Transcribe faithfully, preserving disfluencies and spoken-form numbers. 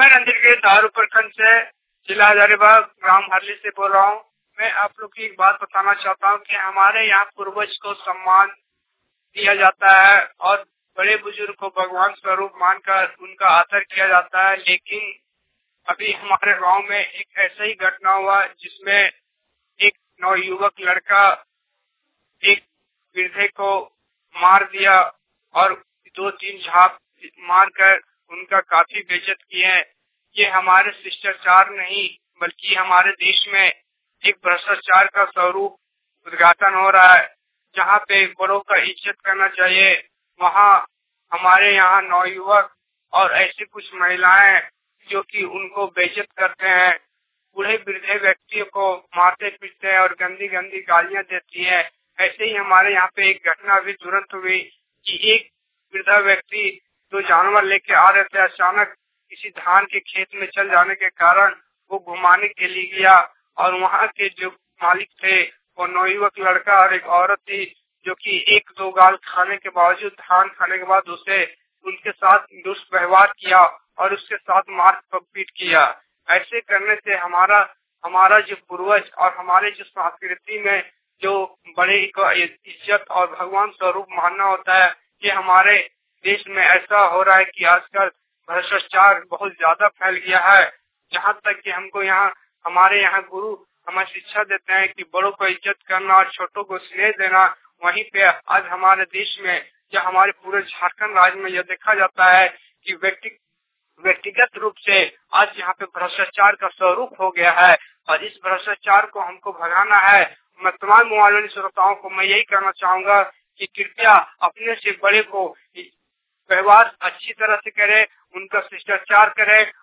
मंदिर के दारू प्रखंड से जिला हजारीबाग ग्राम हरली से बोल रहा हूँ। मैं आप लोग की एक बात बताना चाहता हूँ कि हमारे यहाँ पूर्वज को सम्मान दिया जाता है और बड़े बुजुर्ग को भगवान स्वरूप मानकर उनका आदर किया जाता है। लेकिन अभी हमारे गांव में एक ऐसा ही घटना हुआ जिसमें एक नवयुवक लड़का एक वृद्धे को मार दिया और दो तीन झाप मारकर उनका काफी बेइज्जत किए हैं। ये हमारे शिष्टाचार नहीं बल्कि हमारे देश में एक भ्रष्टाचार का स्वरूप उद्घाटन हो रहा है। जहाँ पे बड़ों का इज्जत करना चाहिए, वहाँ हमारे यहाँ नवयुवक और ऐसी कुछ महिलाएं जो कि उनको बेइज्जत करते हैं, बूढ़े वृद्धे व्यक्तियों को मारते पीटते हैं और गंदी गंदी गालियां देती है। ऐसे ही हमारे यहाँ पे एक घटना अभी तुरंत हुई कि एक वृद्धा व्यक्ति जो जानवर लेके आ रहे थे, अचानक किसी धान के खेत में चल जाने के कारण वो घुमाने के लिए गया और वहाँ के जो मालिक थे वो नवयुवक लड़का और एक औरत थी जो कि एक दो गाल खाने के बावजूद धान खाने के बाद उसे उनके साथ दुष्व्यवहार किया और उसके साथ मार पीट किया। ऐसे करने से हमारा हमारा जो पूर्वज और हमारे जो संस्कृति में जो बड़े को इज्जत और भगवान स्वरूप मानना होता है, कि हमारे देश में ऐसा हो रहा है कि आजकल भ्रष्टाचार बहुत ज्यादा फैल गया है। जहाँ तक कि हमको यहाँ हमारे यहाँ गुरु हमें शिक्षा देते हैं कि बड़ों को इज्जत करना और छोटों को स्नेह देना। वहीं पे आज हमारे देश में या हमारे पूरे झारखंड राज्य में यह देखा जाता है कि व्यक्ति व्यक्तिगत रूप से आज यहाँ पे भ्रष्टाचार का स्वरूप हो गया है और इस भ्रष्टाचार को हमको भगाना है। मैं तमाम मोबाइल श्रोताओं को मैं यही कहना चाहूंगा कि कृपया अपने से बड़े को व्यवहार अच्छी तरह से करे, उनका शिष्टाचार करे